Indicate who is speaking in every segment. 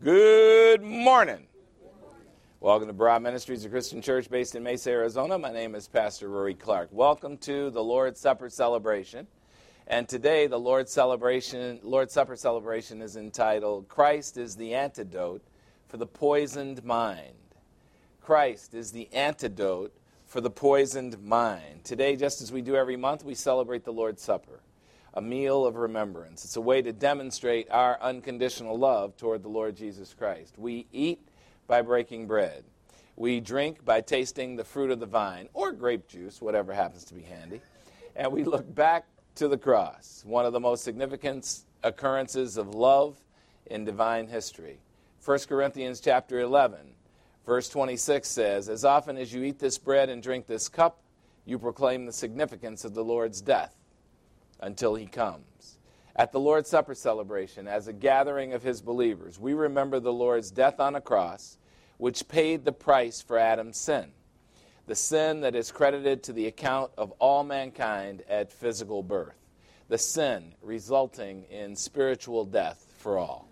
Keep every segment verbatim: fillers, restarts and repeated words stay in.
Speaker 1: Good morning. Welcome to Broad Ministries, a Christian church based in Mesa, Arizona. My name is Pastor Rory Clark. Welcome to the Lord's Supper celebration. And today, the Lord's celebration, Lord's Supper celebration is entitled, Christ is the Antidote for the Poisoned Mind. Christ is the antidote for the poisoned mind. Today, just as we do every month, we celebrate the Lord's Supper, a meal of remembrance. It's a way to demonstrate our unconditional love toward the Lord Jesus Christ. We eat by breaking bread. We drink by tasting the fruit of the vine, or grape juice, whatever happens to be handy. And we look back to the cross, one of the most significant occurrences of love in divine history. First Corinthians chapter eleven, verse twenty-six says, "As often as you eat this bread and drink this cup, you proclaim the significance of the Lord's death until he comes." At the Lord's Supper celebration, as a gathering of his believers, we remember the Lord's death on a cross, which paid the price for Adam's sin, the sin that is credited to the account of all mankind at physical birth, the sin resulting in spiritual death for all.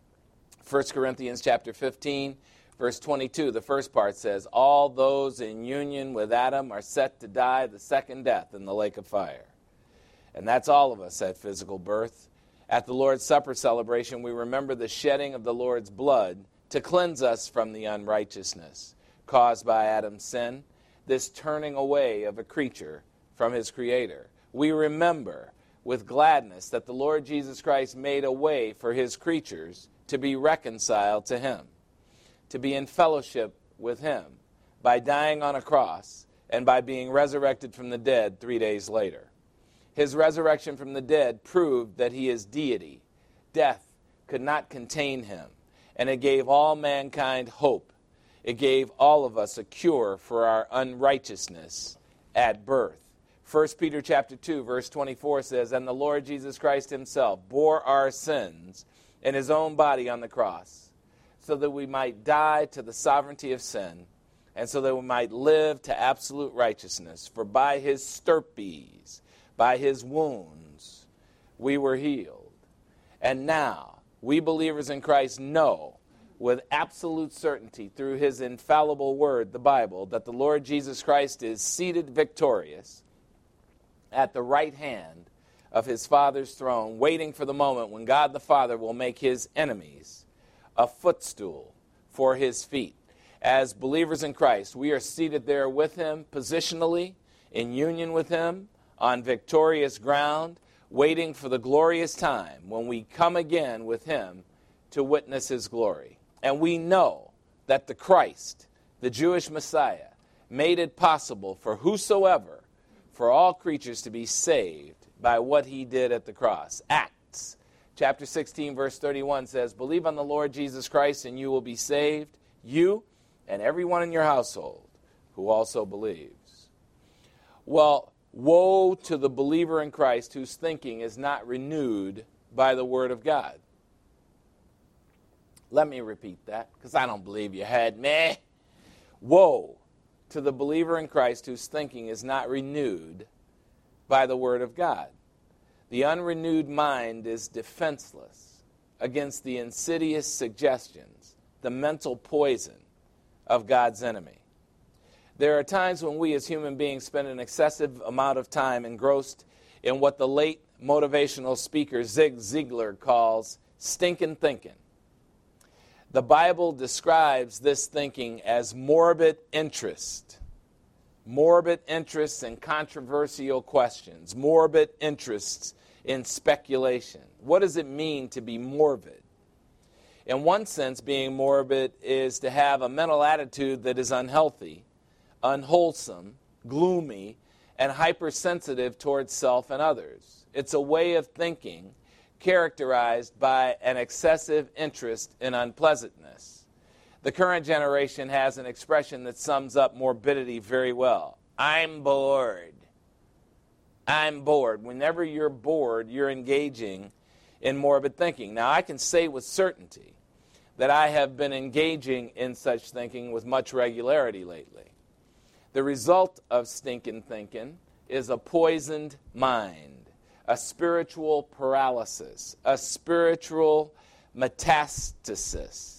Speaker 1: First Corinthians chapter fifteen, verse twenty-two, the first part says, "All those in union with Adam are set to die the second death in the lake of fire." And that's all of us at physical birth. At the Lord's Supper celebration, we remember the shedding of the Lord's blood to cleanse us from the unrighteousness caused by Adam's sin, this turning away of a creature from his Creator. We remember with gladness that the Lord Jesus Christ made a way for his creatures to be reconciled to him, to be in fellowship with him by dying on a cross and by being resurrected from the dead three days later. His resurrection from the dead proved that he is deity. Death could not contain him, and it gave all mankind hope. It gave all of us a cure for our unrighteousness at birth. First Peter chapter two, verse twenty-four says, "And the Lord Jesus Christ himself bore our sins in his own body on the cross, so that we might die to the sovereignty of sin, and so that we might live to absolute righteousness. For by his stirpes, by his wounds, we were healed." And now, we believers in Christ know with absolute certainty through his infallible word, the Bible, that the Lord Jesus Christ is seated victorious at the right hand of his Father's throne, waiting for the moment when God the Father will make his enemies a footstool for his feet. As believers in Christ, we are seated there with him, positionally, in union with him, on victorious ground, waiting for the glorious time when we come again with him to witness his glory. And we know that the Christ, the Jewish Messiah, made it possible for whosoever, for all creatures to be saved by what he did at the cross. Acts chapter sixteen, verse thirty-one says, "Believe on the Lord Jesus Christ and you will be saved, you and everyone in your household who also believes." Well, woe to the believer in Christ whose thinking is not renewed by the Word of God. Let me repeat that, because I don't believe you heard me. Woe to the believer in Christ whose thinking is not renewed by the Word of God. The unrenewed mind is defenseless against the insidious suggestions, the mental poison of God's enemy. There are times when we as human beings spend an excessive amount of time engrossed in what the late motivational speaker Zig Ziglar calls stinking thinking. The Bible describes this thinking as morbid interest. Morbid interests in controversial questions. Morbid interests in speculation. What does it mean to be morbid? In one sense, being morbid is to have a mental attitude that is unhealthy, unwholesome, gloomy, and hypersensitive towards self and others. It's a way of thinking characterized by an excessive interest in unpleasantness. The current generation has an expression that sums up morbidity very well. I'm bored. I'm bored. Whenever you're bored, you're engaging in morbid thinking. Now, I can say with certainty that I have been engaging in such thinking with much regularity lately. The result of stinking thinking is a poisoned mind, a spiritual paralysis, a spiritual metastasis.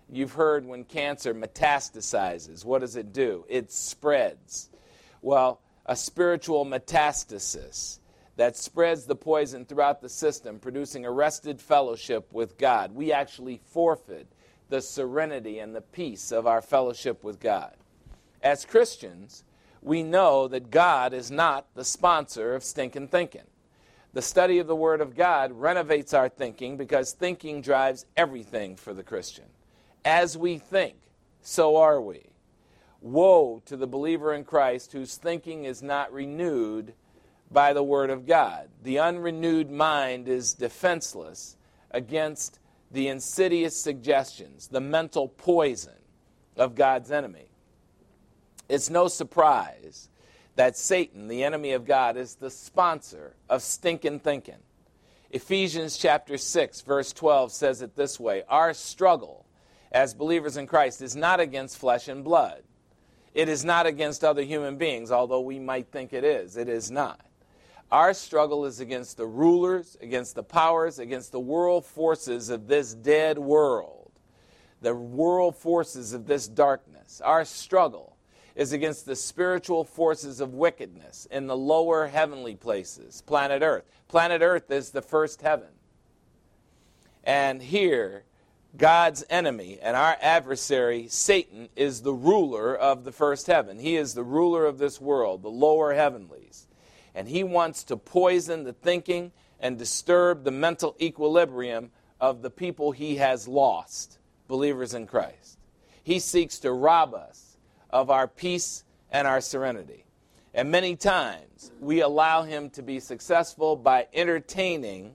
Speaker 1: You've heard when cancer metastasizes, what does it do? It spreads. Well, a spiritual metastasis that spreads the poison throughout the system, producing arrested fellowship with God. We actually forfeit the serenity and the peace of our fellowship with God. As Christians, we know that God is not the sponsor of stinking thinking. The study of the Word of God renovates our thinking because thinking drives everything for the Christian. As we think, so are we. Woe to the believer in Christ whose thinking is not renewed by the Word of God. The unrenewed mind is defenseless against the insidious suggestions, the mental poison of God's enemy. It's no surprise that Satan, the enemy of God, is the sponsor of stinking thinking. Ephesians chapter six, verse twelve says it this way: our struggle as believers in Christ is not against flesh and blood. It is not against other human beings, although we might think it is. It is not. Our struggle is against the rulers, against the powers, against the world forces of this dead world, the world forces of this darkness. Our struggle is against the spiritual forces of wickedness in the lower heavenly places, planet Earth. Planet Earth is the first heaven. And here, God's enemy and our adversary, Satan, is the ruler of the first heaven. He is the ruler of this world, the lower heavenlies. And he wants to poison the thinking and disturb the mental equilibrium of the people he has lost, believers in Christ. He seeks to rob us of our peace and our serenity. And many times we allow him to be successful by entertaining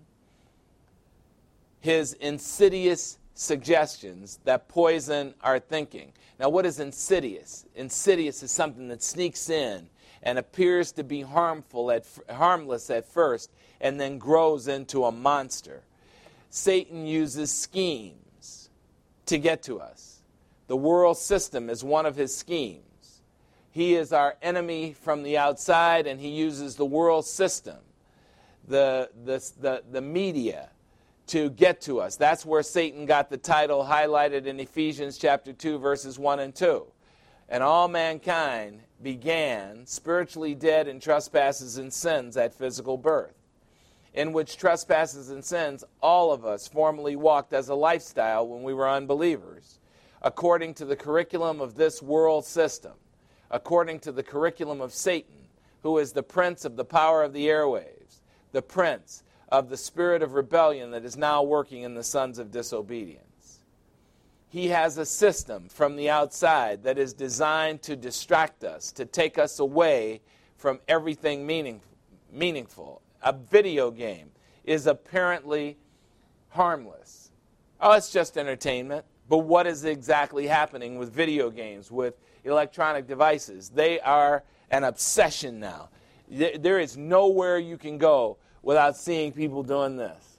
Speaker 1: his insidious suggestions that poison our thinking. Now, what is insidious? Insidious is something that sneaks in and appears to be harmful at, harmless at first and then grows into a monster. Satan uses schemes to get to us. The world system is one of his schemes. He is our enemy from the outside, and he uses the world system, the, the, the, the media, to get to us. That's where Satan got the title highlighted in Ephesians chapter two, verses one and two. And all mankind began spiritually dead in trespasses and sins at physical birth, in which trespasses and sins all of us formerly walked as a lifestyle when we were unbelievers, according to the curriculum of this world system, according to the curriculum of Satan, who is the prince of the power of the airwaves, the prince of the spirit of rebellion that is now working in the sons of disobedience. He has a system from the outside that is designed to distract us, to take us away from everything meaning, meaningful. A video game is apparently harmless. Oh, it's just entertainment. But what is exactly happening with video games, with electronic devices? They are an obsession now. There is nowhere you can go without seeing people doing this.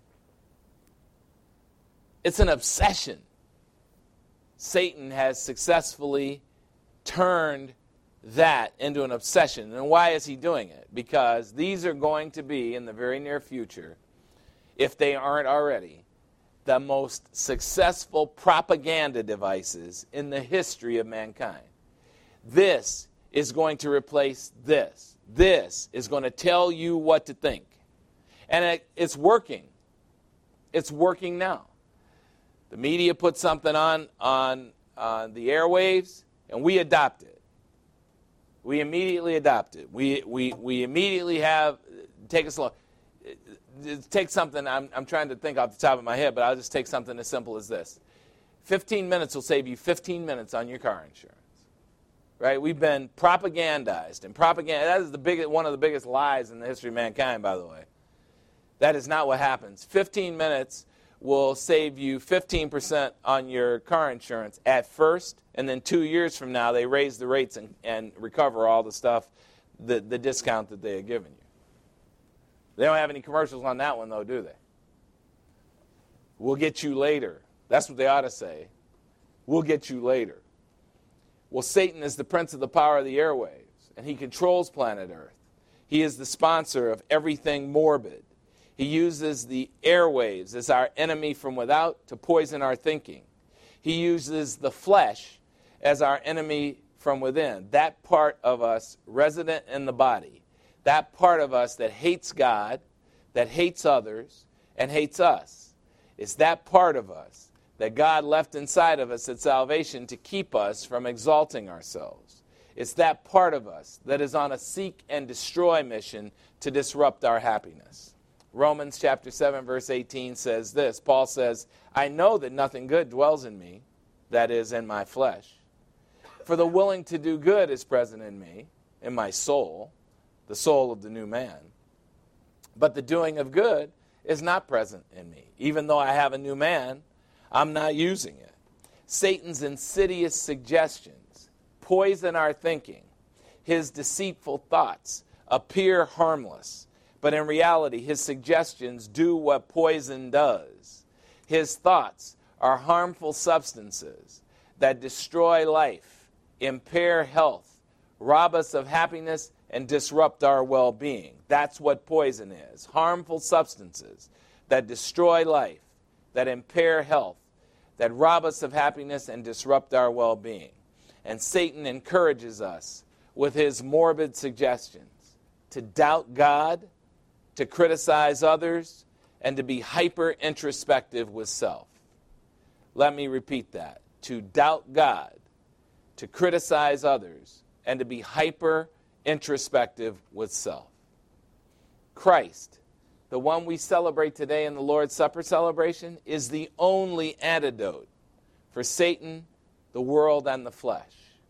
Speaker 1: It's an obsession. Satan has successfully turned that into an obsession. And why is he doing it? Because these are going to be, in the very near future, if they aren't already, the most successful propaganda devices in the history of mankind. This is going to replace this. This is going to tell you what to think. And it, it's working. It's working now. The media puts something on, on, on the airwaves, and we adopt it. We immediately adopt it. We, we, we immediately have, take us along. Take something, I'm, I'm trying to think off the top of my head, but I'll just take something as simple as this. fifteen minutes will save you fifteen minutes on your car insurance. Right? We've been propagandized. And propaganda, that is the big, one of the biggest lies in the history of mankind, by the way. That is not what happens. fifteen minutes will save you fifteen percent on your car insurance at first, and then two years from now they raise the rates and, and recover all the stuff, the, the discount that they had given you. They don't have any commercials on that one, though, do they? We'll get you later. That's what they ought to say. We'll get you later. Well, Satan is the prince of the power of the airwaves, and he controls planet Earth. He is the sponsor of everything morbid. He uses the airwaves as our enemy from without to poison our thinking. He uses the flesh as our enemy from within, that part of us resident in the body, that part of us that hates God, that hates others, and hates us. It's that part of us that God left inside of us at salvation to keep us from exalting ourselves. It's that part of us that is on a seek and destroy mission to disrupt our happiness. Romans chapter seven, verse eighteen says this. Paul says, I know that nothing good dwells in me, that is, in my flesh. For the willing to do good is present in me, in my soul, the soul of the new man. But the doing of good is not present in me. Even though I have a new man, I'm not using it. Satan's insidious suggestions poison our thinking. His deceitful thoughts appear harmless, but in reality, his suggestions do what poison does. His thoughts are harmful substances that destroy life, impair health, rob us of happiness, and disrupt our well-being. That's what poison is. Harmful substances that destroy life, that impair health, that rob us of happiness and disrupt our well-being. And Satan encourages us with his morbid suggestions to doubt God, to criticize others, and to be hyper-introspective with self. Let me repeat that. To doubt God, to criticize others, and to be hyper-introspective with self. Christ, the one we celebrate today in the Lord's Supper celebration, is the only antidote for Satan, the world, and the flesh.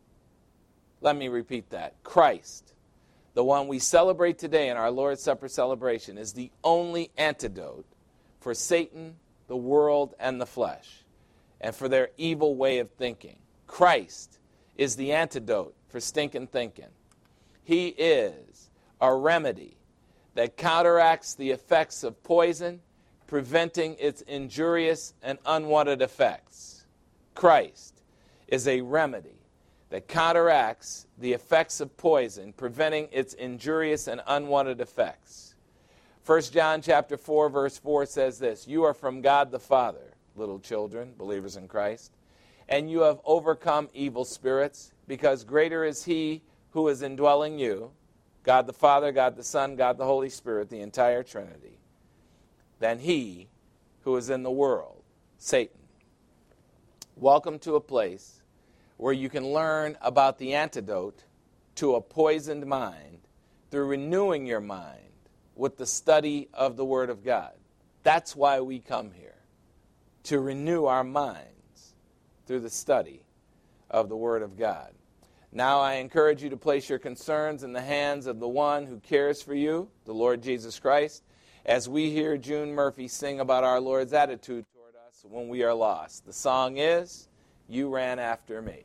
Speaker 1: Let me repeat that. Christ, the one we celebrate today in our Lord's Supper celebration, is the only antidote for Satan, the world, and the flesh, and for their evil way of thinking. Christ is the antidote for stinking thinking. He is a remedy that counteracts the effects of poison, preventing its injurious and unwanted effects. Christ is a remedy that counteracts the effects of poison, preventing its injurious and unwanted effects. First John chapter four, verse four says this, You are from God the Father, little children, believers in Christ, and you have overcome evil spirits, because greater is he who is indwelling you, God the Father, God the Son, God the Holy Spirit, the entire Trinity, than he who is in the world, Satan. Welcome to a place where you can learn about the antidote to a poisoned mind through renewing your mind with the study of the Word of God. That's why we come here, to renew our minds through the study of the Word of God. Now I encourage you to place your concerns in the hands of the one who cares for you, the Lord Jesus Christ, as we hear June Murphy sing about our Lord's attitude toward us when we are lost. The song is, You Ran After Me.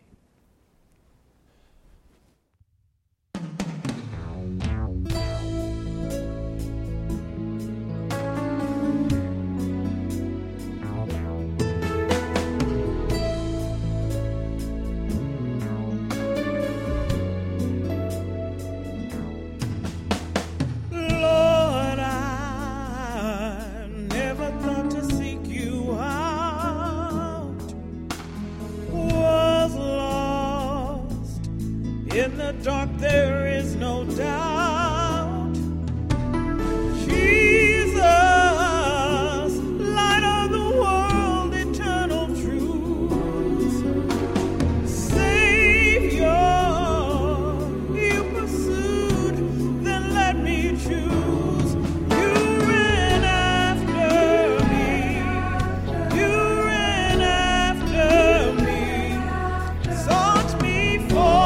Speaker 2: In the dark there is no doubt. Jesus, light of the world, eternal truth. Savior, you pursued, then let me choose. You ran after me. You ran after me. Sought me for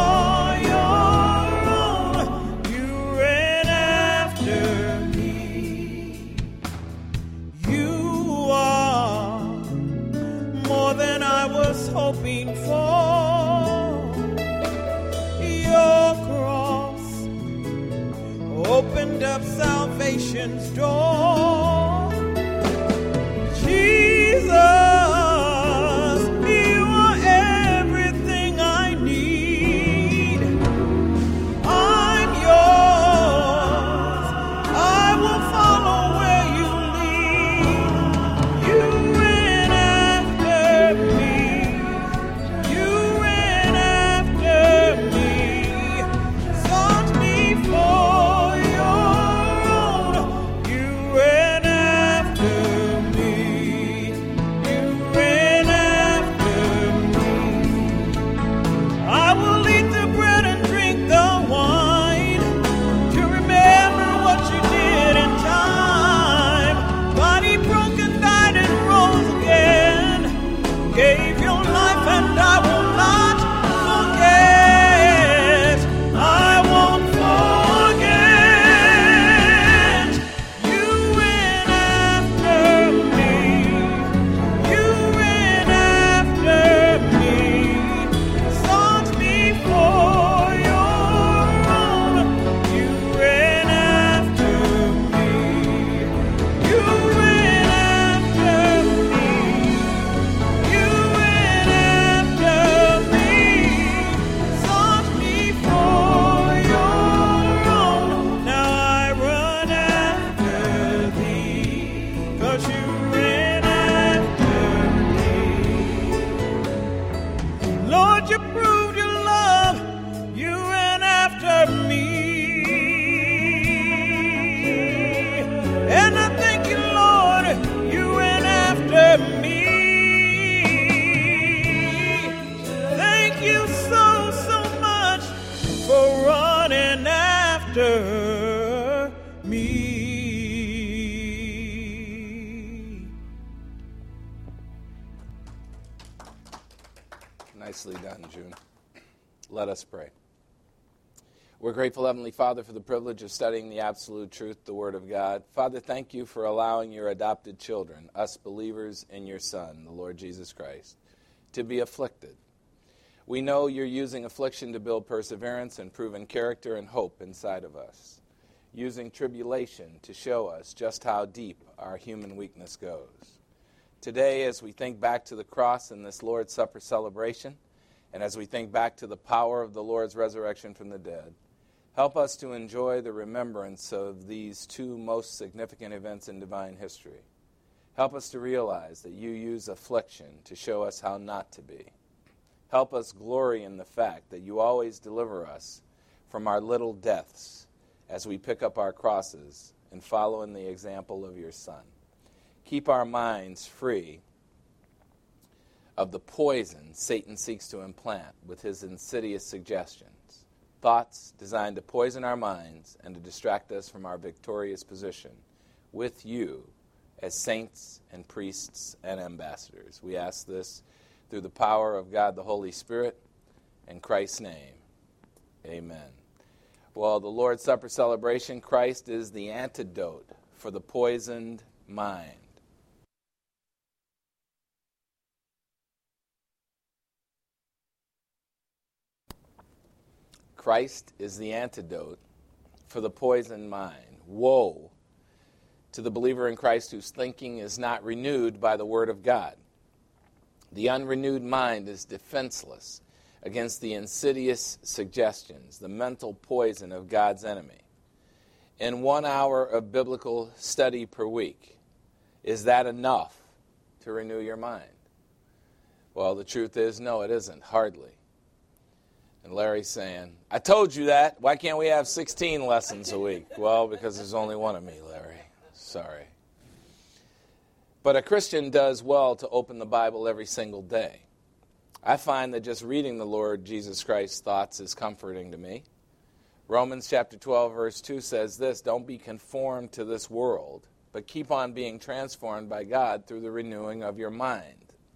Speaker 2: hoping for. Your cross opened up salvation's door. Jesus, you are everything I need. I'm yours. I will follow where you lead. You ran after me. me.
Speaker 1: Nicely done, June. Let us pray. We're grateful, Heavenly Father, for the privilege of studying the absolute truth, the Word of God. Father, thank you for allowing your adopted children, us believers in your Son, the Lord Jesus Christ, to be afflicted. We know you're using affliction to build perseverance and proven character and hope inside of us, using tribulation to show us just how deep our human weakness goes. Today, as we think back to the cross in this Lord's Supper celebration, and as we think back to the power of the Lord's resurrection from the dead, help us to enjoy the remembrance of these two most significant events in divine history. Help us to realize that you use affliction to show us how not to be. Help us glory in the fact that you always deliver us from our little deaths as we pick up our crosses and follow in the example of your Son. Keep our minds free of the poison Satan seeks to implant with his insidious suggestions. Thoughts designed to poison our minds and to distract us from our victorious position with you as saints and priests and ambassadors. We ask this through the power of God the Holy Spirit, in Christ's name, amen. Well, the Lord's Supper celebration, Christ is the antidote for the poisoned mind. Christ is the antidote for the poisoned mind. Woe to the believer in Christ whose thinking is not renewed by the Word of God. The unrenewed mind is defenseless against the insidious suggestions, the mental poison of God's enemy. In one hour of biblical study per week, is that enough to renew your mind? Well, the truth is, no, it isn't, hardly. And Larry's saying, I told you that. Why can't we have sixteen lessons a week? Well, because there's only one of me, Larry. Sorry. But a Christian does well to open the Bible every single day. I find that just reading the Lord Jesus Christ's thoughts is comforting to me. Romans chapter twelve, verse two says this, don't be conformed to this world, but keep on being transformed by God through the renewing of your mind.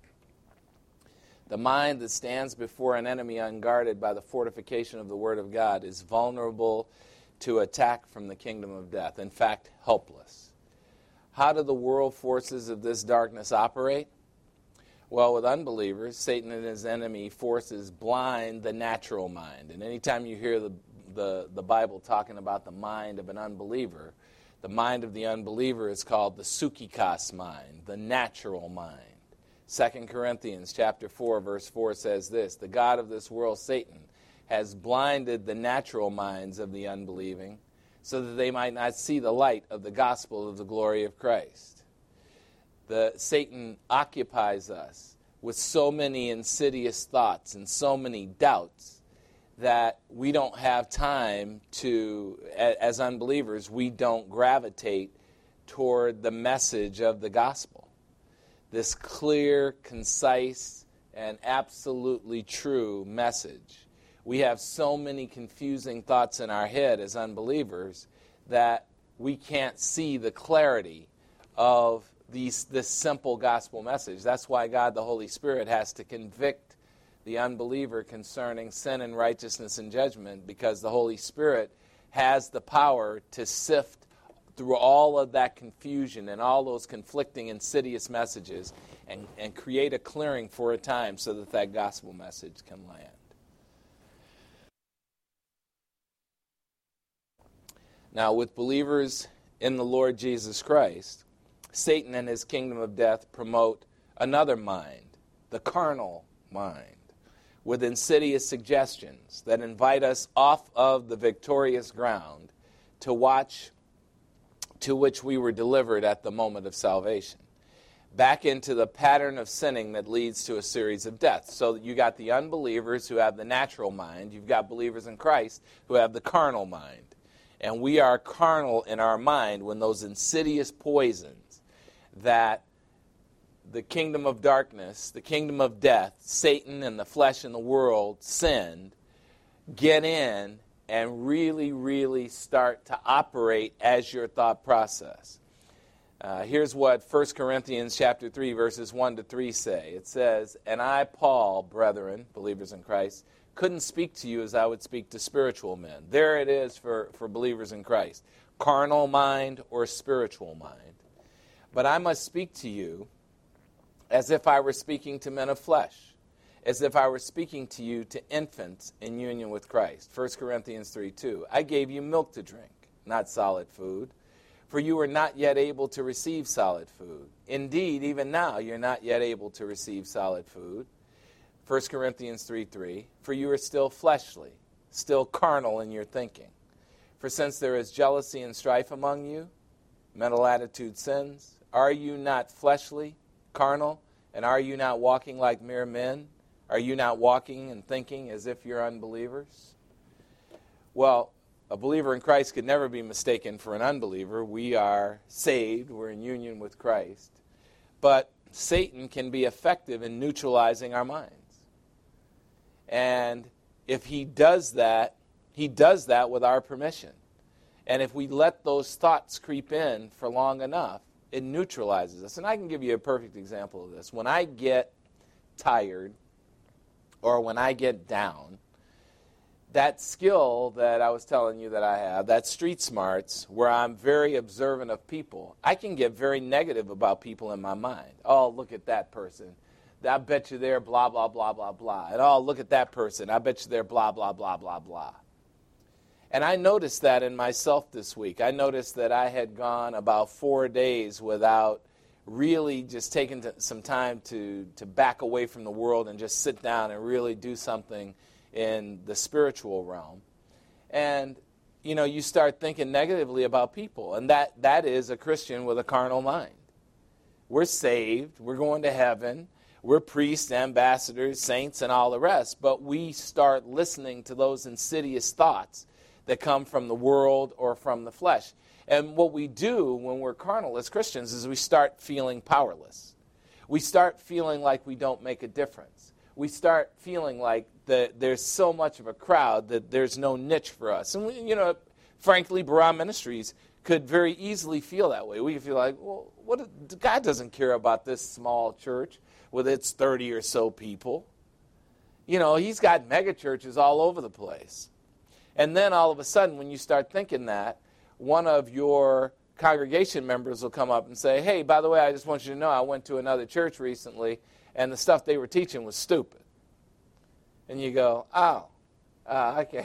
Speaker 1: The mind that stands before an enemy unguarded by the fortification of the Word of God is vulnerable to attack from the kingdom of death. In fact, helpless. How do the world forces of this darkness operate? Well, with unbelievers, Satan and his enemy forces blind the natural mind. And anytime you hear the, the, the Bible talking about the mind of an unbeliever, the mind of the unbeliever is called the psychikos mind, the natural mind. Second Corinthians chapter four, verse four says this, the God of this world, Satan, has blinded the natural minds of the unbelieving so that they might not see the light of the gospel of the glory of Christ. The Satan occupies us with so many insidious thoughts and so many doubts that we don't have time to, as unbelievers, we don't gravitate toward the message of the gospel. This clear, concise, and absolutely true message. We have so many confusing thoughts in our head as unbelievers that we can't see the clarity of these, this simple gospel message. That's why God, the Holy Spirit, has to convict the unbeliever concerning sin and righteousness and judgment, because the Holy Spirit has the power to sift through all of that confusion and all those conflicting, insidious messages and, and create a clearing for a time so that that gospel message can land. Now, with believers in the Lord Jesus Christ, Satan and his kingdom of death promote another mind, the carnal mind, with insidious suggestions that invite us off of the victorious ground to watch to which we were delivered at the moment of salvation, back into the pattern of sinning that leads to a series of deaths. So you got the unbelievers who have the natural mind, you've got believers in Christ who have the carnal mind. And we are carnal in our mind when those insidious poisons that the kingdom of darkness, the kingdom of death, Satan and the flesh and the world sinned, get in and really, really start to operate as your thought process. Uh, here's what First Corinthians chapter three, verses one to three say. It says, "And I, Paul, brethren, believers in Christ, couldn't speak to you as I would speak to spiritual men." There it is for, for believers in Christ. Carnal mind or spiritual mind. "But I must speak to you as if I were speaking to men of flesh, as if I were speaking to you to infants in union with Christ." First Corinthians three two. "I gave you milk to drink, not solid food, for you are not yet able to receive solid food. Indeed, even now you're not yet able to receive solid food." First Corinthians three three. "For you are still fleshly, still carnal in your thinking. For since there is jealousy and strife among you, mental attitude sins, are you not fleshly, carnal, and are you not walking like mere men? Are you not walking and thinking as if you're unbelievers?" Well, a believer in Christ could never be mistaken for an unbeliever. We are saved. We're in union with Christ. But Satan can be effective in neutralizing our minds. And if he does that, he does that with our permission. And if we let those thoughts creep in for long enough, it neutralizes us. And I can give you a perfect example of this. When I get tired or when I get down, that skill that I was telling you that I have, that street smarts, where I'm very observant of people, I can get very negative about people in my mind. "Oh, look at that person. I bet you they're blah, blah, blah, blah, blah. And oh, look at that person. I bet you they're blah, blah, blah, blah, blah." And I noticed that in myself this week. I noticed that I had gone about four days without really just taking some time to, to back away from the world and just sit down and really do something in the spiritual realm. And, you know, you start thinking negatively about people. And that, that is a Christian with a carnal mind. We're saved. We're going to heaven. We're priests, ambassadors, saints, and all the rest. But we start listening to those insidious thoughts that come from the world or from the flesh. And what we do when we're carnal as Christians is we start feeling powerless. We start feeling like we don't make a difference. We start feeling like that there's so much of a crowd that there's no niche for us. And, we, you know, frankly, Barah Ministries could very easily feel that way. We could feel like, well, what? God doesn't care about this small church with its thirty or so people. You know, he's got mega churches all over the place. And then all of a sudden, when you start thinking that, one of your congregation members will come up and say, "Hey, by the way, I just want you to know I went to another church recently, and the stuff they were teaching was stupid." And you go, "Oh, uh, okay.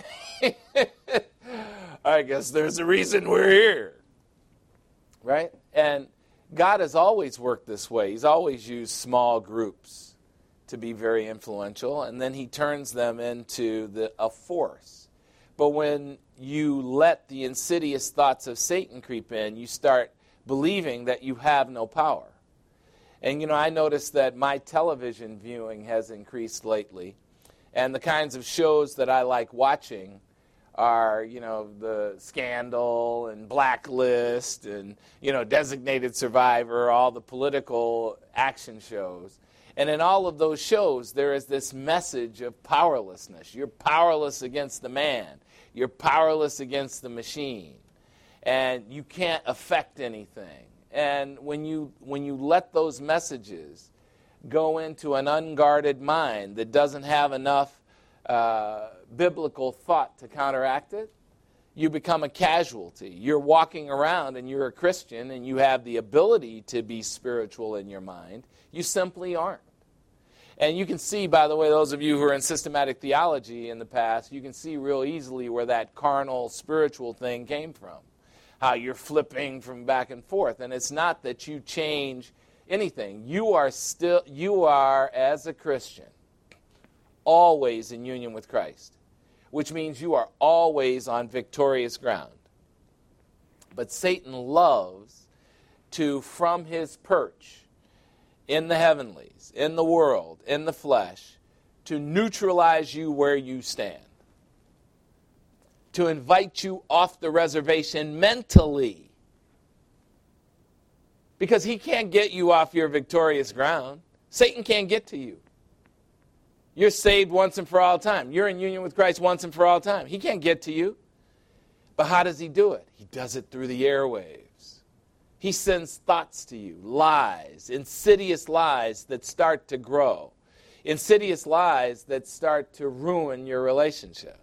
Speaker 1: I guess there's a reason we're here." Right? And God has always worked this way. He's always used small groups to be very influential, and then he turns them into the, a force. But when you let the insidious thoughts of Satan creep in, you start believing that you have no power. And, you know, I noticed that my television viewing has increased lately. And the kinds of shows that I like watching are, you know, the Scandal and Blacklist and, you know, Designated Survivor, all the political action shows. And in all of those shows, there is this message of powerlessness. You're powerless against the man. You're powerless against the machine. And you can't affect anything. And when you when you let those messages go into an unguarded mind that doesn't have enough uh, biblical thought to counteract it, you become a casualty. You're walking around and you're a Christian and you have the ability to be spiritual in your mind. You simply aren't. And you can see, by the way, those of you who are in systematic theology in the past, you can see real easily where that carnal spiritual thing came from. How you're flipping from back and forth. And it's not that you change anything. You are still, you are, as a Christian, always in union with Christ, which means you are always on victorious ground. But Satan loves to, from his perch in the heavenlies, in the world, in the flesh, to neutralize you where you stand, to invite you off the reservation mentally, because he can't get you off your victorious ground. Satan can't get to you. You're saved once and for all time. You're in union with Christ once and for all time. He can't get to you. But how does he do it? He does it through the airwaves. He sends thoughts to you, lies, insidious lies that start to grow, insidious lies that start to ruin your relationship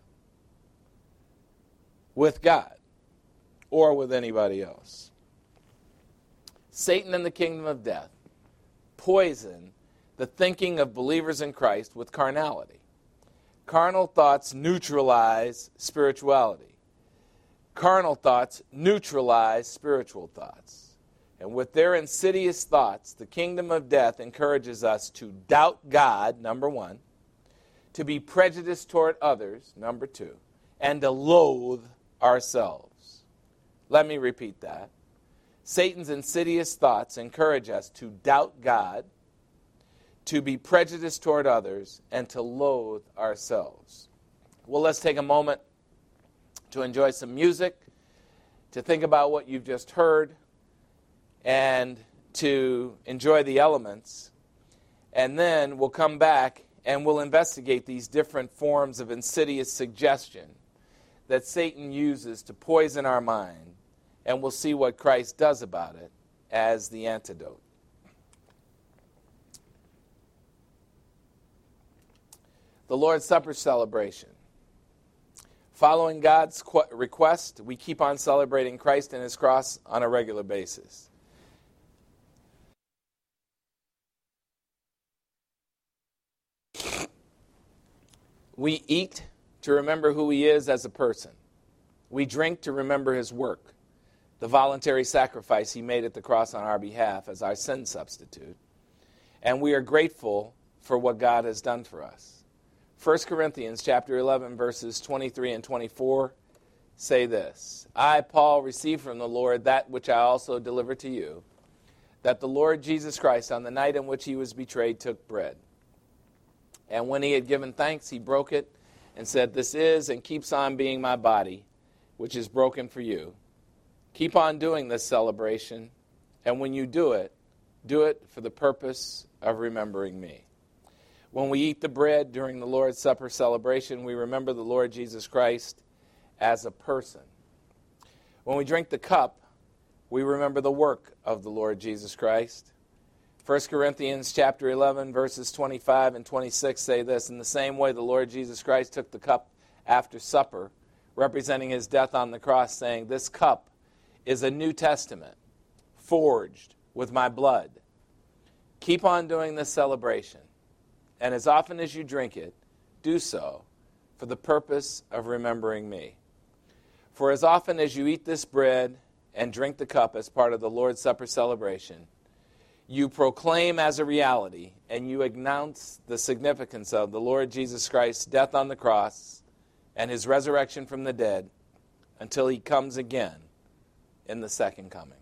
Speaker 1: with God or with anybody else. Satan and the kingdom of death poison the thinking of believers in Christ with carnality. Carnal thoughts neutralize spirituality. Carnal thoughts neutralize spiritual thoughts. And with their insidious thoughts, the kingdom of death encourages us to doubt God, number one, to be prejudiced toward others, number two, and to loathe ourselves. Let me repeat that. Satan's insidious thoughts encourage us to doubt God, to be prejudiced toward others, and to loathe ourselves. Well, let's take a moment to enjoy some music, to think about what you've just heard, and to enjoy the elements. And then we'll come back and we'll investigate these different forms of insidious suggestion that Satan uses to poison our mind, and we'll see what Christ does about it as the antidote. The Lord's Supper celebration. Following God's request, we keep on celebrating Christ and his cross on a regular basis. We eat to remember who he is as a person. We drink to remember his work, the voluntary sacrifice he made at the cross on our behalf as our sin substitute. And we are grateful for what God has done for us. First Corinthians chapter eleven, verses twenty-three and twenty-four say this: I, Paul, received from the Lord that which I also delivered to you, that the Lord Jesus Christ, on the night in which he was betrayed, took bread. And when he had given thanks, he broke it and said, this is and keeps on being my body, which is broken for you. Keep on doing this celebration, and when you do it, do it for the purpose of remembering me. When we eat the bread during the Lord's Supper celebration, we remember the Lord Jesus Christ as a person. When we drink the cup, we remember the work of the Lord Jesus Christ. First Corinthians chapter eleven, verses twenty-five and twenty-six say this: in the same way the Lord Jesus Christ took the cup after supper, representing his death on the cross, saying, this cup is a New Testament, forged with my blood. Keep on doing this celebration, and as often as you drink it, do so for the purpose of remembering me. For as often as you eat this bread and drink the cup as part of the Lord's Supper celebration, you proclaim as a reality and you announce the significance of the Lord Jesus Christ's death on the cross and his resurrection from the dead until he comes again in the second coming.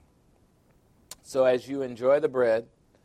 Speaker 1: So as you enjoy the bread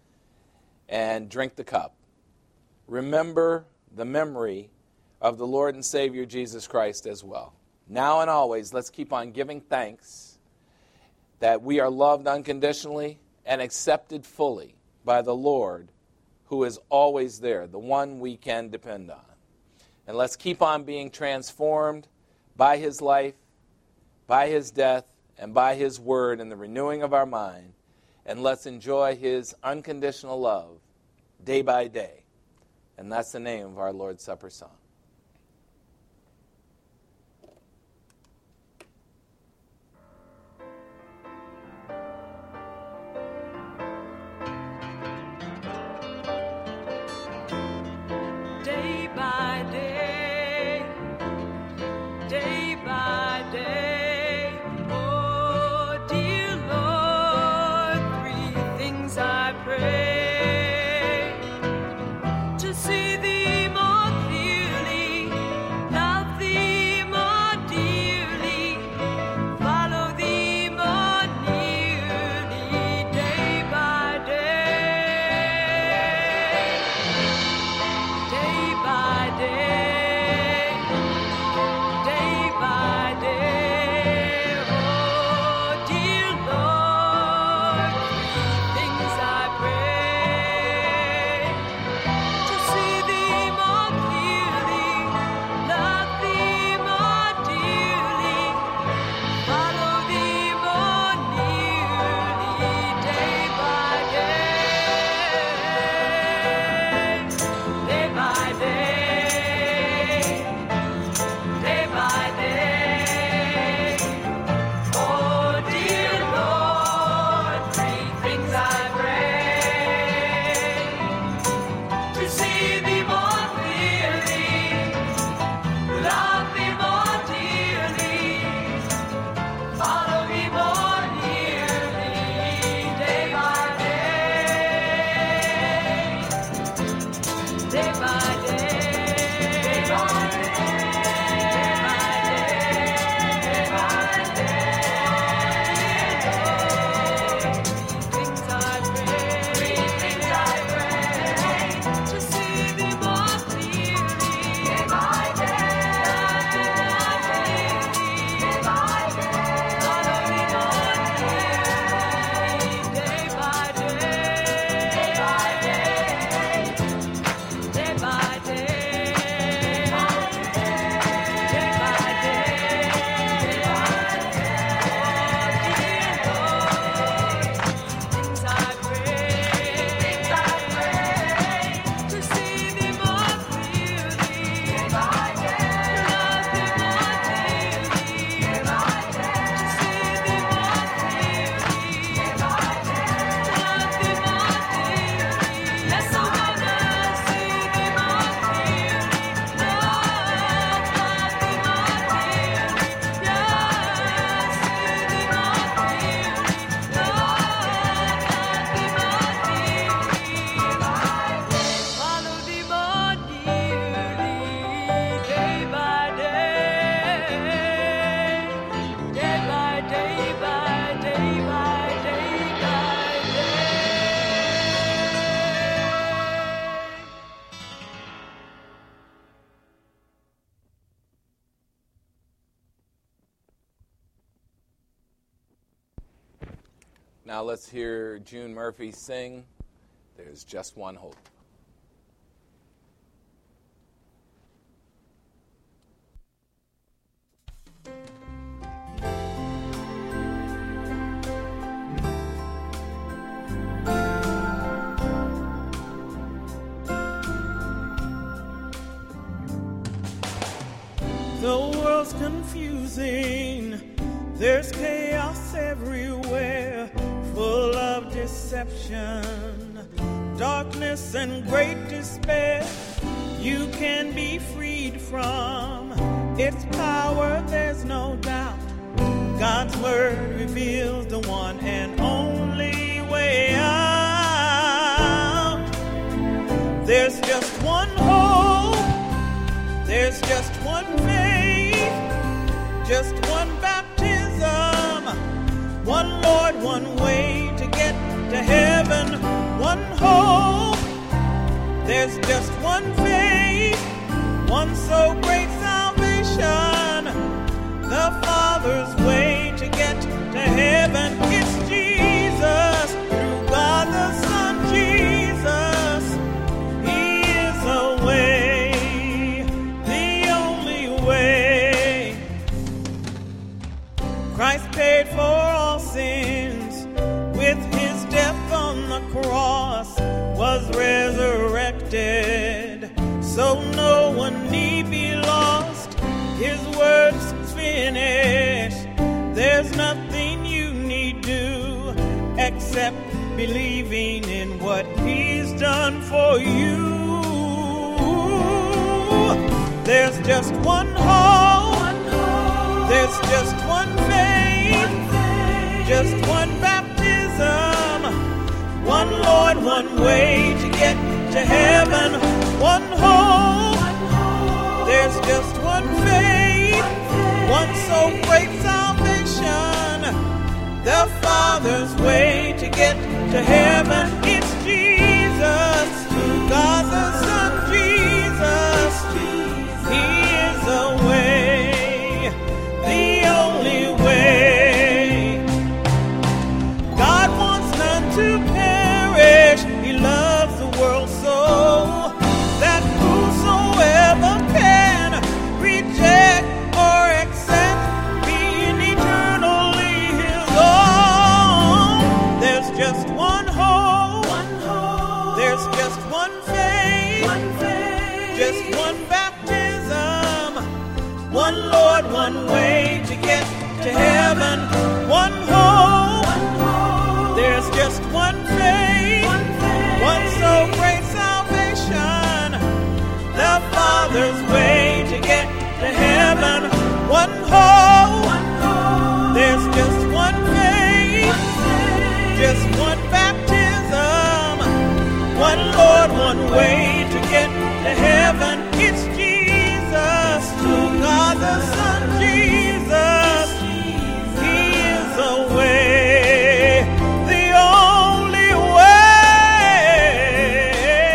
Speaker 1: and drink the cup, remember the memory of the Lord and Savior Jesus Christ as well. Now and always, let's keep on giving thanks that we are loved unconditionally and accepted fully by the Lord, who is always there, the one we can depend on. And let's keep on being transformed by his life, by his death, and by his word in the renewing of our mind. And let's enjoy his unconditional love day by day. And that's the name of our Lord's Supper song.
Speaker 2: Day by day, day by day, oh dear Lord, three things I pray: to see thee more clearly,
Speaker 1: Now let's hear June Murphy sing, There's Just One Hope.
Speaker 2: The world's confusing, there's chaos everywhere, full of deception, darkness and great despair. You can be freed from its power, there's no doubt. God's word reveals the one and only way out. There's just one hope, there's just one faith, just one baptism, one Lord, one way to get to heaven, one hope. There's just one faith, one so great salvation, the Father's way to get to heaven. It's Jesus, through God the Son, Jesus. He is the way, the only way. Christ paid for all sins with his death on the cross, was resurrected, so no one need be lost. His word's finished, there's nothing you need do except believing in what he's done for you. There's just one hope, there's just one faith, just one baptism, one Lord, one way to get to heaven, one hope. There's just one faith, one so great salvation, the Father's way to get to heaven. It's Jesus, through God the Son, Jesus. He is the way, the only way. God wants none to perish. He loves the world so that whosoever can reject or accept, being eternally his own. There's just one hope, one hope. There's just one faith, one faith. Just one baptism, one Lord, one way to get to heaven, one hope, one hope. There's just one faith, one faith. One so great salvation, the Father's way to get to heaven, one hope, one hope. There's just one faith, one faith. Just one baptism, one Lord, one way to get to heaven. It's Jesus, through God the Son, Jesus. He is the way, the only way.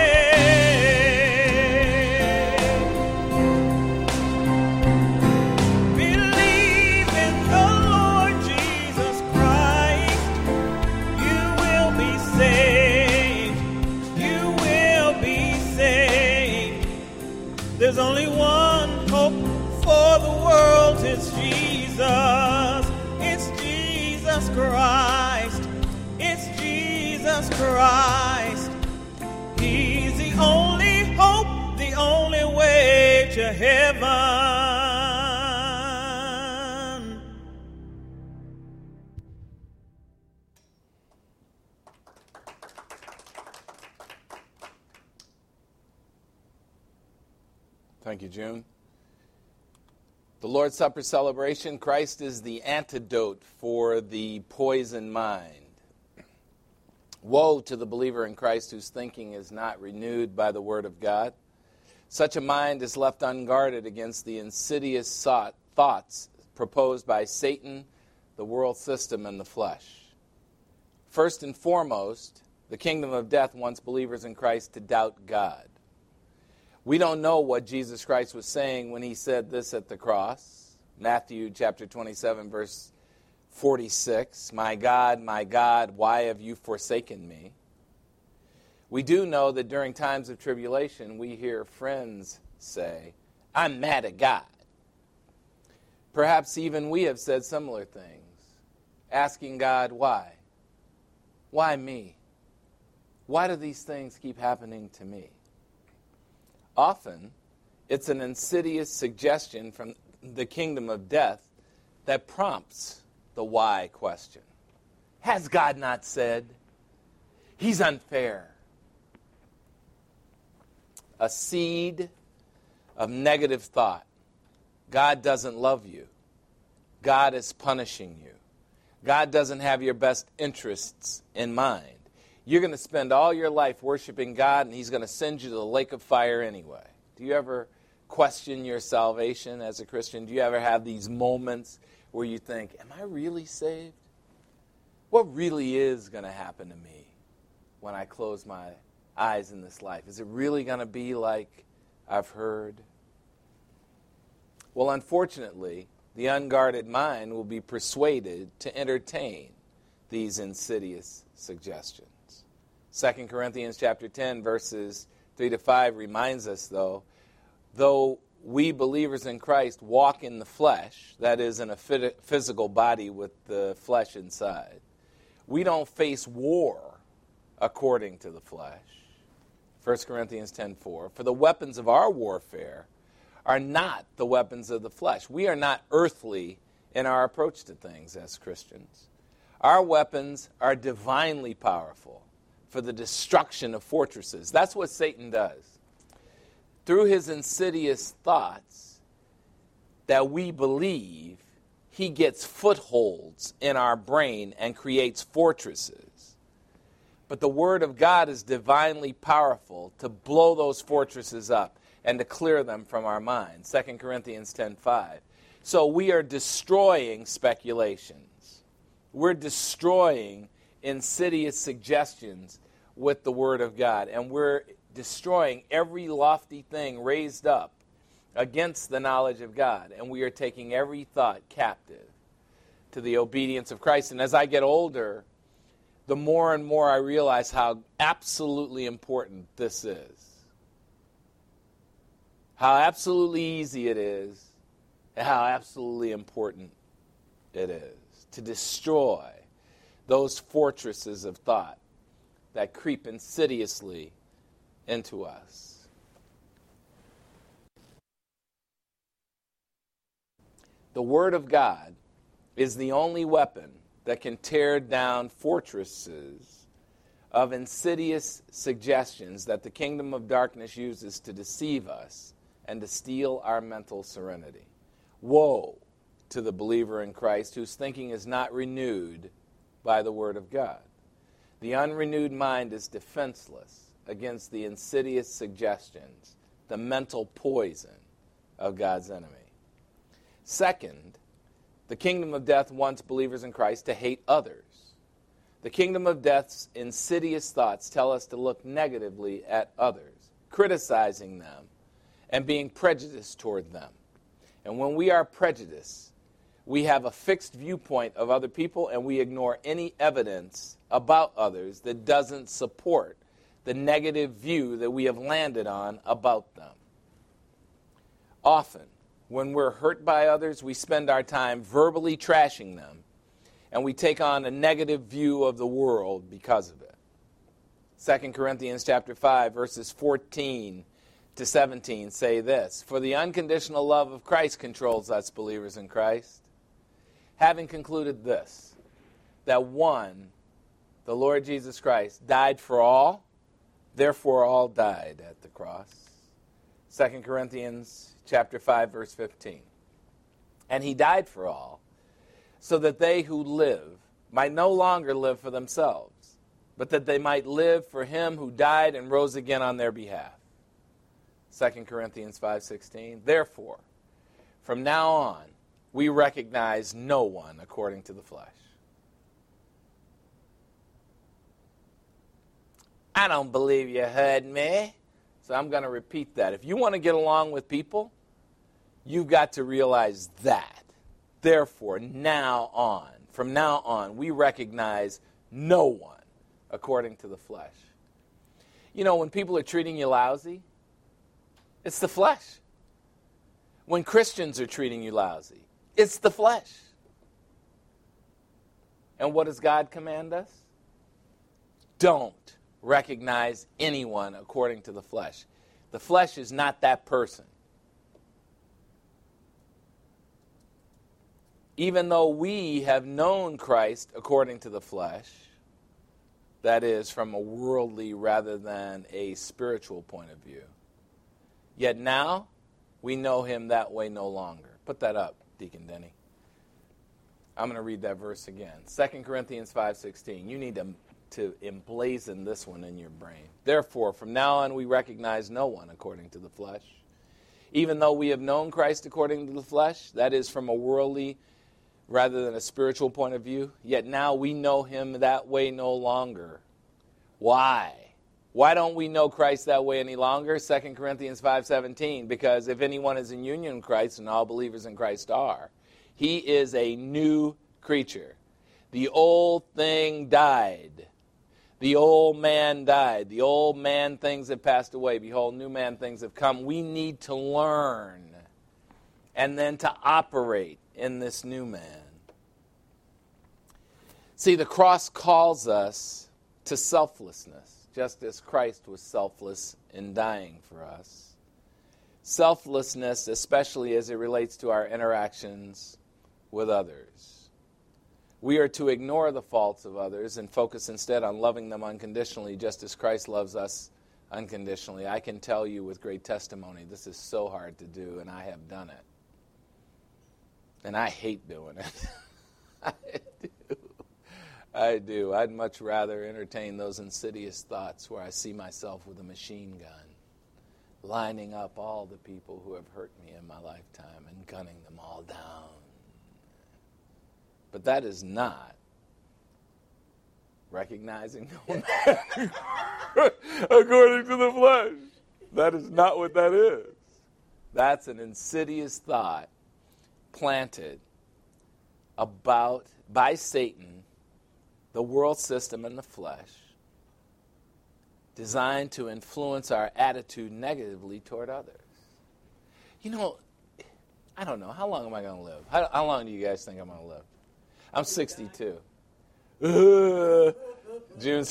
Speaker 2: Believe in the Lord Jesus Christ, you will be saved, you will be saved. There's only one hope for the world, it's Jesus. It's Jesus Christ. It's Jesus Christ. He's the only hope, the only way to heaven.
Speaker 1: Thank you, June. The Lord's Supper celebration, Christ is the antidote for the poisoned mind. Woe to the believer in Christ whose thinking is not renewed by the Word of God. Such a mind is left unguarded against the insidious thoughts proposed by Satan, the world system, and the flesh. First and foremost, the kingdom of death wants believers in Christ to doubt God. We don't know what Jesus Christ was saying when he said this at the cross. Matthew chapter twenty-seven, verse forty-six, my God, my God, why have you forsaken me? We do know that during times of tribulation, we hear friends say, I'm mad at God. Perhaps even we have said similar things, asking God, why? Why me? Why do these things keep happening to me? Often, it's an insidious suggestion from the kingdom of death that prompts the why question. Has God not said? He's unfair. A seed of negative thought. God doesn't love you. God is punishing you. God doesn't have your best interests in mind. You're going to spend all your life worshiping God, and he's going to send you to the lake of fire anyway. Do you ever question your salvation as a Christian? Do you ever have these moments where you think, am I really saved? What really is going to happen to me when I close my eyes in this life? Is it really going to be like I've heard? Well, unfortunately, the unguarded mind will be persuaded to entertain these insidious suggestions. Second Corinthians chapter ten, verses three to five reminds us, though, though we believers in Christ walk in the flesh, that is, in a physical body with the flesh inside, we don't face war according to the flesh. First Corinthians ten four, for the weapons of our warfare are not the weapons of the flesh. We are not earthly in our approach to things as Christians. Our weapons are divinely powerful for the destruction of fortresses. That's what Satan does. Through his insidious thoughts that we believe, he gets footholds in our brain and creates fortresses. But the Word of God is divinely powerful to blow those fortresses up and to clear them from our minds. Second Corinthians ten five. So we are destroying speculations. We're destroying insidious suggestions with the Word of God. And we're destroying every lofty thing raised up against the knowledge of God. And we are taking every thought captive to the obedience of Christ. And as I get older, the more and more I realize how absolutely important this is. How absolutely easy it is, and how absolutely important it is to destroy those fortresses of thought that creep insidiously into us. The Word of God is the only weapon that can tear down fortresses of insidious suggestions that the kingdom of darkness uses to deceive us and to steal our mental serenity. Woe to the believer in Christ whose thinking is not renewed by the Word of God. The unrenewed mind is defenseless against the insidious suggestions, the mental poison of God's enemy. Second, the kingdom of death wants believers in Christ to hate others. The kingdom of death's insidious thoughts tell us to look negatively at others, criticizing them, and being prejudiced toward them. And when we are prejudiced, we have a fixed viewpoint of other people, and we ignore any evidence about others that doesn't support the negative view that we have landed on about them. Often, when we're hurt by others, we spend our time verbally trashing them, and we take on a negative view of the world because of it. Second Corinthians chapter five, verses fourteen to seventeen say this, for the unconditional love of Christ controls us, believers in Christ, having concluded this, that one, the Lord Jesus Christ, died for all, therefore all died at the cross. Second Corinthians chapter five, verse fifteen. And he died for all, so that they who live might no longer live for themselves, but that they might live for him who died and rose again on their behalf. Second Corinthians five sixteen. Therefore, from now on, we recognize no one according to the flesh. I don't believe you heard me, so I'm going to repeat that. If you want to get along with people, you've got to realize that. Therefore, now on, from now on, we recognize no one according to the flesh. You know, when people are treating you lousy, it's the flesh. When Christians are treating you lousy, it's the flesh. And what does God command us? Don't recognize anyone according to the flesh. The flesh is not that person. Even though we have known Christ according to the flesh, that is, from a worldly rather than a spiritual point of view, yet now we know him that way no longer. Put that up, Deacon Denny. I'm going to read that verse again. Second Corinthians five sixteen. You need to, to emblazon this one in your brain. Therefore, from now on we recognize no one according to the flesh. Even though we have known Christ according to the flesh, that is, from a worldly rather than a spiritual point of view, yet now we know him that way no longer. Why? Why don't we know Christ that way any longer? Second Corinthians five seventeen, because if anyone is in union with Christ, and all believers in Christ are, he is a new creature. The old thing died. The old man died. The old man things have passed away. Behold, new man things have come. We need to learn and then to operate in this new man. See, the cross calls us to selflessness, just as Christ was selfless in dying for us. Selflessness, especially as it relates to our interactions with others. We are to ignore the faults of others and focus instead on loving them unconditionally, just as Christ loves us unconditionally. I can tell you with great testimony, this is so hard to do, and I have done it. And I hate doing it. I do. I do. I'd much rather entertain those insidious thoughts where I see myself with a machine gun, lining up all the people who have hurt me in my lifetime and gunning them all down. But that is not recognizing no man according to the flesh. That is not what that is. That's an insidious thought planted about, by Satan, the world system and the flesh, designed to influence our attitude negatively toward others. You know, I don't know. How long am I going to live? How, how long do you guys think I'm going to live? I'm sixty-two. Uh, June,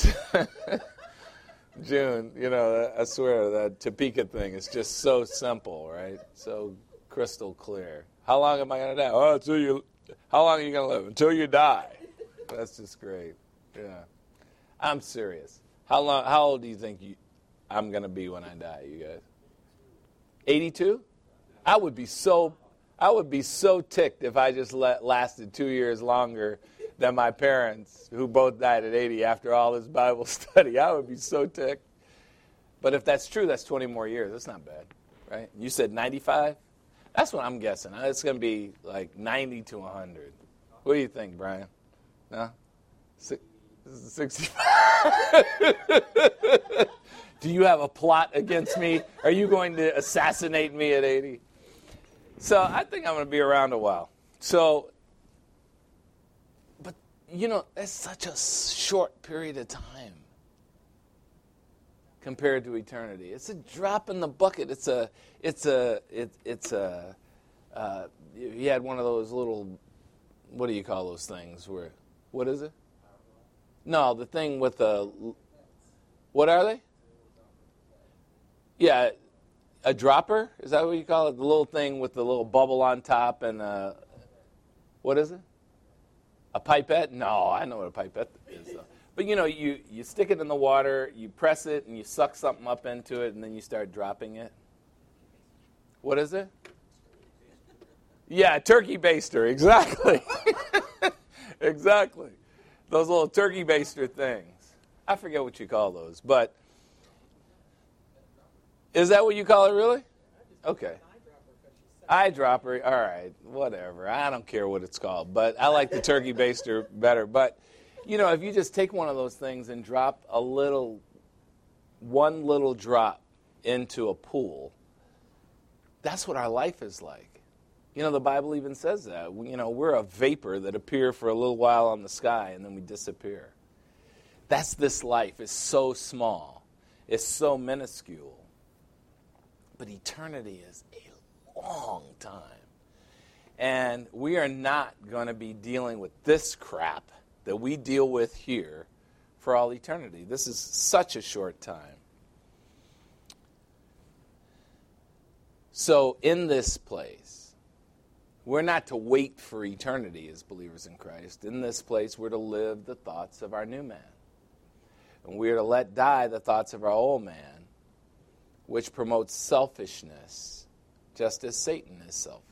Speaker 1: June, you know, I swear that Topeka thing is just so simple, right? So crystal clear. How long am I going to die? Oh, until you. How long are you going to live? Until you die. That's just great. Yeah, I'm serious. How long? How old do you think you, I'm going to be when I die? You guys? eighty-two? I would be so. I would be so ticked if I just let, lasted two years longer than my parents, who both died at eighty after all this Bible study. I would be so ticked. But if that's true, that's twenty more years. That's not bad, right? You said ninety-five? That's what I'm guessing. It's going to be like ninety to one hundred. What do you think, Brian? No? sixty-five? Do you have a plot against me? Are you going to assassinate me at eighty? So I think I'm going to be around a while. So, but, you know, that's such a short period of time compared to eternity. It's a drop in the bucket. It's a, it's a, it, it's a, uh, you had one of those little, what do you call those things? Where, what is it? No, the thing with the, what are they? Yeah. A dropper? Is that what you call it? The little thing with the little bubble on top and a, what is it? A pipette? No, I know what a pipette is. Though. But, you know, you, you stick it in the water, you press it, and you suck something up into it, and then you start dropping it. What is it? Yeah, turkey baster, exactly. Exactly. Those little turkey baster things. I forget what you call those, but is that what you call it, really? Okay. Eyedropper, all right, whatever. I don't care what it's called, but I like the turkey baster better. But, you know, if you just take one of those things and drop a little, one little drop into a pool, that's what our life is like. You know, the Bible even says that. We, you know, we're a vapor that appear for a little while on the sky and then we disappear. That's this life. It's so small. It's so minuscule. But eternity is a long time. And we are not going to be dealing with this crap that we deal with here for all eternity. This is such a short time. So in this place, we're not to wait for eternity as believers in Christ. In this place, we're to live the thoughts of our new man. And we're to let die the thoughts of our old man, which promotes selfishness, just as Satan is selfish.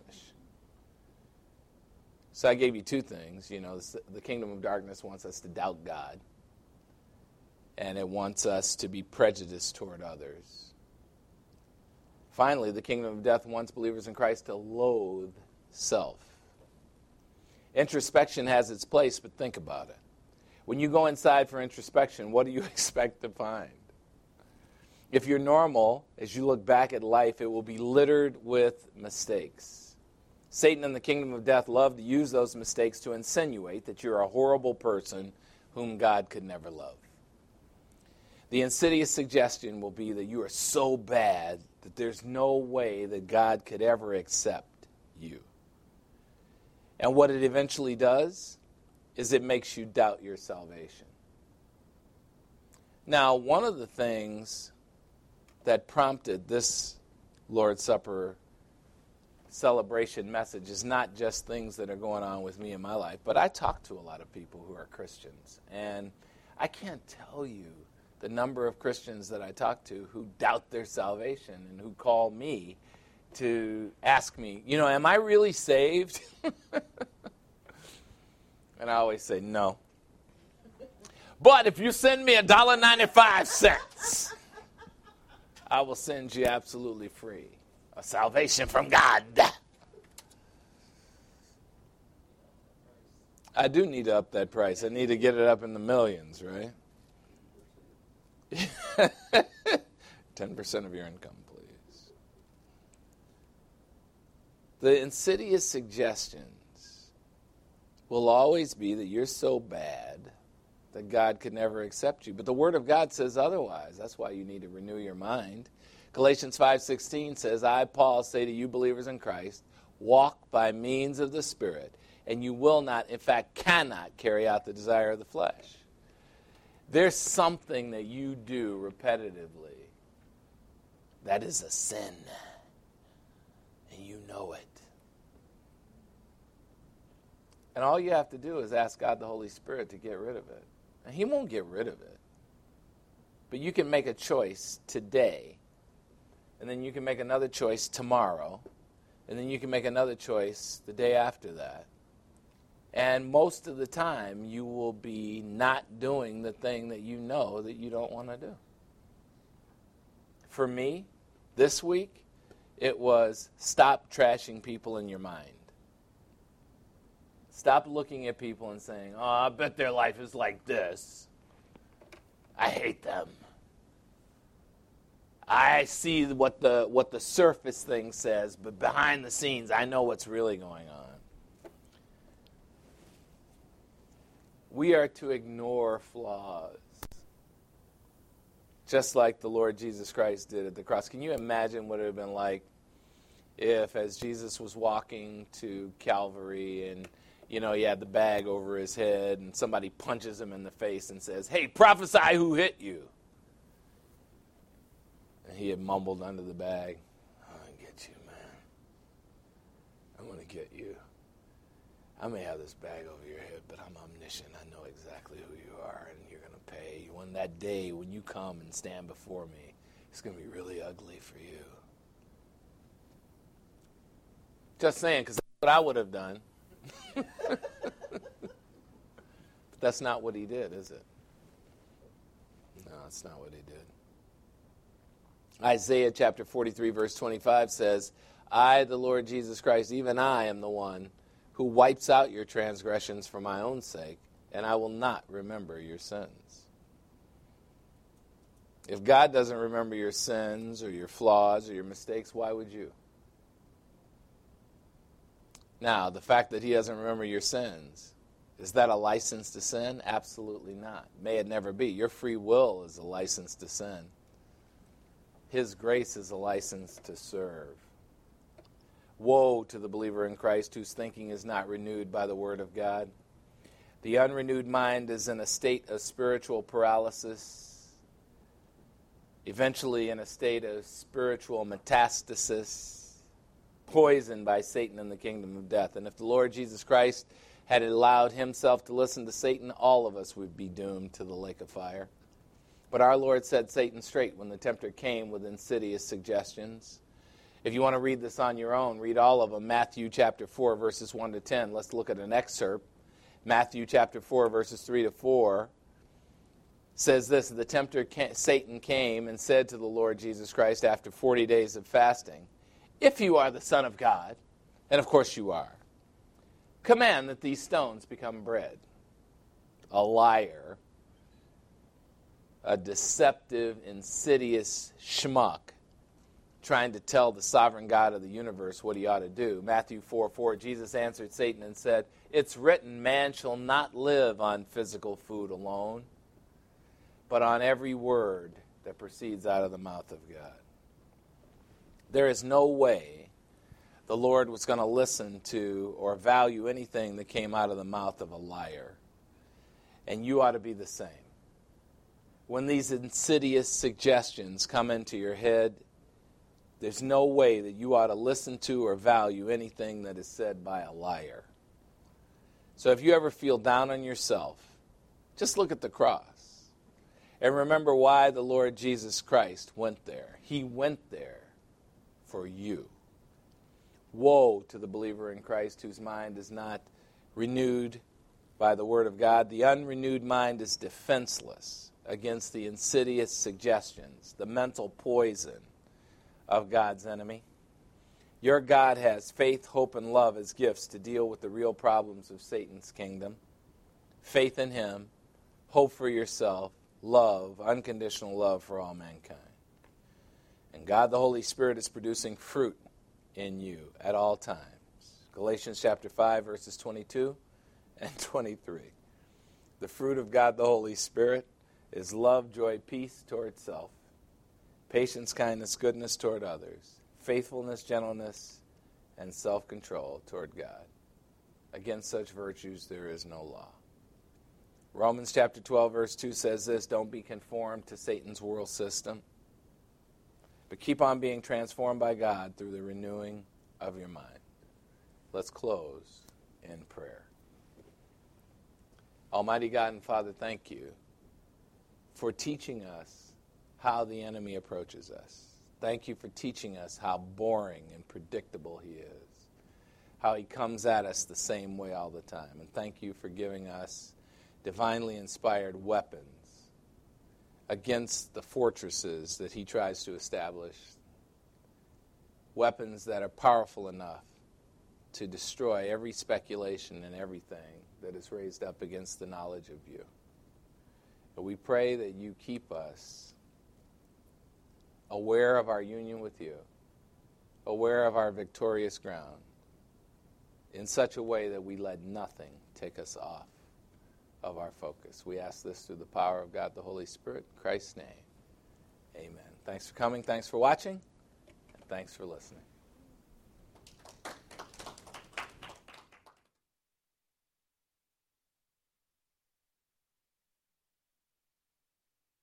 Speaker 1: So I gave you two things. You know, the kingdom of darkness wants us to doubt God, and it wants us to be prejudiced toward others. Finally, the kingdom of death wants believers in Christ to loathe self. Introspection has its place, but think about it. When you go inside for introspection, what do you expect to find? If you're normal, as you look back at life, it will be littered with mistakes. Satan and the kingdom of death love to use those mistakes to insinuate that you're a horrible person whom God could never love. The insidious suggestion will be that you are so bad that there's no way that God could ever accept you. And what it eventually does is it makes you doubt your salvation. Now, one of the things that prompted this Lord's Supper celebration message is not just things that are going on with me in my life, but I talk to a lot of people who are Christians, and I can't tell you the number of Christians that I talk to who doubt their salvation and who call me to ask me, you know, am I really saved? And I always say no. But if you send me one dollar and ninety-five cents, I will send you absolutely free a salvation from God. I do need to up that price. I need to get it up in the millions, right? ten percent of your income, please. The insidious suggestions will always be that you're so bad that God could never accept you. But the Word of God says otherwise. That's why you need to renew your mind. Galatians five sixteen says, I, Paul, say to you believers in Christ, walk by means of the Spirit, and you will not, in fact, cannot carry out the desire of the flesh. There's something that you do repetitively that is a sin, and you know it. And all you have to do is ask God the Holy Spirit to get rid of it. And He won't get rid of it. But you can make a choice today, and then you can make another choice tomorrow, and then you can make another choice the day after that. And most of the time, you will be not doing the thing that you know that you don't want to do. For me, this week, it was stop trashing people in your mind. Stop looking at people and saying, oh, I bet their life is like this. I hate them. I see what the what the surface thing says, but behind the scenes, I know what's really going on. We are to ignore flaws, just like the Lord Jesus Christ did at the cross. Can you imagine what it would have been like if, as Jesus was walking to Calvary, and you know he had the bag over his head, and somebody punches him in the face and says, "Hey, prophesy who hit you." And he had mumbled under the bag, "I'm going to get you, man. I'm going to get you. I may have this bag over your head, but I'm omniscient. I know exactly who you are, and you're going to pay. When that day, when you come and stand before me, it's going to be really ugly for you." Just saying, because that's what I would have done. But that's not what he did, is it? No, it's not what he did. Isaiah chapter forty-three, verse twenty-five says, I, the Lord Jesus Christ, even I am the one who wipes out your transgressions for my own sake, and I will not remember your sins. If God doesn't remember your sins or your flaws or your mistakes, why would you? Now, the fact that he doesn't remember your sins, is that a license to sin? Absolutely not. May it never be. Your free will is a license to sin. His grace is a license to serve. Woe to the believer in Christ whose thinking is not renewed by the Word of God. The unrenewed mind is in a state of spiritual paralysis, eventually in a state of spiritual metastasis, poisoned by Satan and the kingdom of death. And if the Lord Jesus Christ had allowed himself to listen to Satan, all of us would be doomed to the lake of fire. But our Lord set Satan straight when the tempter came with insidious suggestions. If you want to read this on your own, read all of them. Matthew chapter four, verses one to ten. Let's look at an excerpt. Matthew chapter four, verses three to four says this: the tempter, Satan, came and said to the Lord Jesus Christ after forty days of fasting, "If you are the Son of God," and of course you are, "command that these stones become bread." A liar, a deceptive, insidious schmuck, trying to tell the sovereign God of the universe what he ought to do. Matthew four four, Jesus answered Satan and said, "It's written, man shall not live on physical food alone, but on every word that proceeds out of the mouth of God." There is no way the Lord was going to listen to or value anything that came out of the mouth of a liar. And you ought to be the same. When these insidious suggestions come into your head, there's no way that you ought to listen to or value anything that is said by a liar. So if you ever feel down on yourself, just look at the cross and remember why the Lord Jesus Christ went there. He went there for you. Woe to the believer in Christ whose mind is not renewed by the Word of God. The unrenewed mind is defenseless against the insidious suggestions, the mental poison of God's enemy. Your God has faith, hope, and love as gifts to deal with the real problems of Satan's kingdom. Faith in him, hope for yourself, love, unconditional love for all mankind. And God the Holy Spirit is producing fruit in you at all times. Galatians chapter five, verses twenty-two and twenty-three. The fruit of God the Holy Spirit is love, joy, peace toward self, patience, kindness, goodness toward others, faithfulness, gentleness, and self-control toward God. Against such virtues there is no law. Romans chapter twelve, verse two says this: don't be conformed to Satan's world system, but keep on being transformed by God through the renewing of your mind. Let's close in prayer. Almighty God and Father, thank you for teaching us how the enemy approaches us. Thank you for teaching us how boring and predictable he is, how he comes at us the same way all the time. And thank you for giving us divinely inspired weapons against the fortresses that he tries to establish, weapons that are powerful enough to destroy every speculation and everything that is raised up against the knowledge of you. But we pray that you keep us aware of our union with you, aware of our victorious ground, in such a way that we let nothing take us off of our focus. We ask this through the power of God the Holy Spirit, in Christ's name. Amen. Thanks for coming, thanks for watching, and thanks for listening.